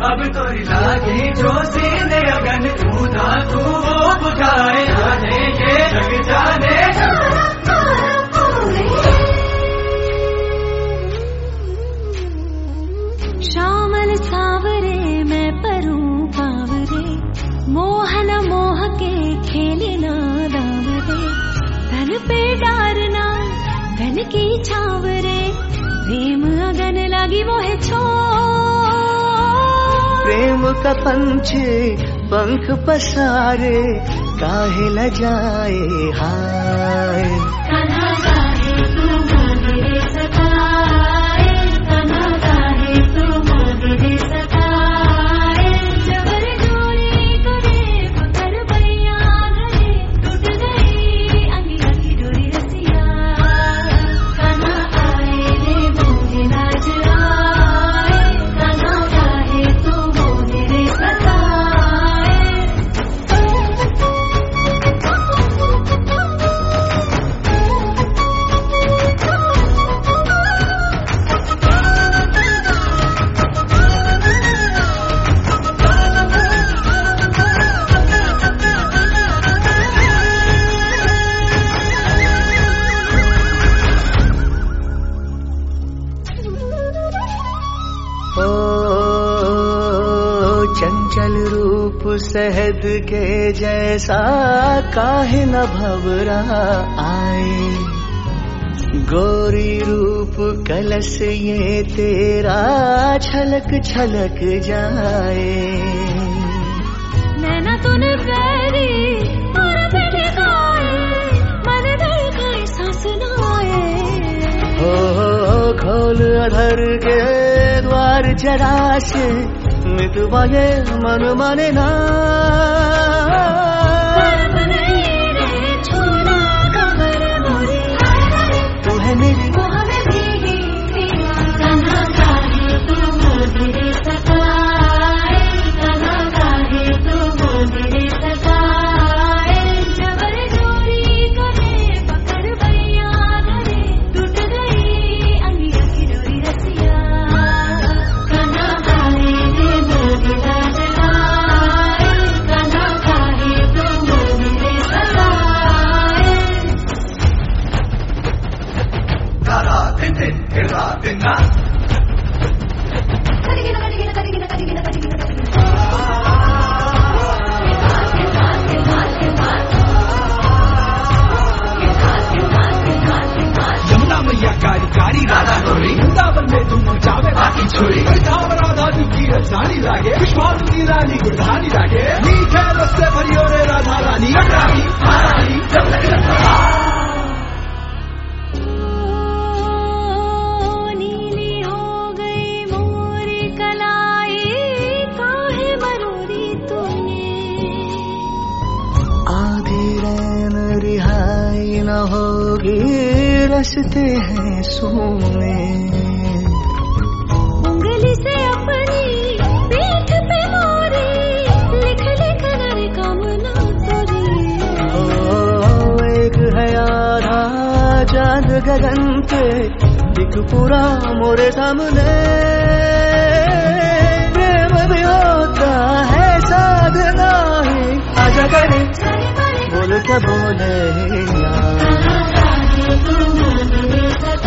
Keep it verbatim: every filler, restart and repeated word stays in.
अब तो लागे जो सीने अगन तू ना तू वो बुझाए जाने ये जग जाने श्यामल सावरे मैं परूं पावरे मोहन मोह के खेलना दावरे धन पे डारना धन की छावरे प्रेम अगन लगी वो है छो प्रेम का पंछी पंख पसारे काहे ल जाए हाय कना गाहे तू मोरे सताए कना गाहे तू मोरे सताए जबर जोड़ी करे पकड़ भैया घरे टूट गई अंगिया की डोरी रसिया कना आए रे मोरे राज आए कना गाहे तू मोरे सताए चंचल रूप शहद के जैसा काहे न भवरा आए गोरी रूप कलश ये तेरा छलक छलक जाए नैना तूने बैरी और मैंने गाए मन दिल का सांस नाए हो खोल अधर के द्वार जरा से मितवाए मन माने ना छोड़ा कमर मोरे तू है मेरी कना गाहे तू मोरे सताए कना गाहे तू मोरे सताए जबर जोड़ी करे पकड़ भैया घरे टूट गई अंगिया की डोरी रसिया कना गाहे रे मोरे राज आए कना गाहे तू मोरे सताए तारा दिन दिन फिर रात दिन रात यमुना मैया कारी कारी राधा गोरी वृंदावन में तुम जावे बाकी छोरी राधा जी की रानी लागे विश्वास की रानी गुरधानी लागे मीठे रस से भरी हो रे राधा रानी रानी रानी जब लगे नीली हो गई मोरी कलाई काहे मरोरी तूने आधी रैन रिहाई न होगी रस्ते हैं सोने उंगली से अपनी पीठ पे मोरी लिख लिख कर कामना तोरी ओ एक है आधा चांद गगन पे दिख पूरा मोरे सामने प्रेम भी होता है साधना है आजा करे बोल क्या बोले यार कना गाहे तू मोरे सताए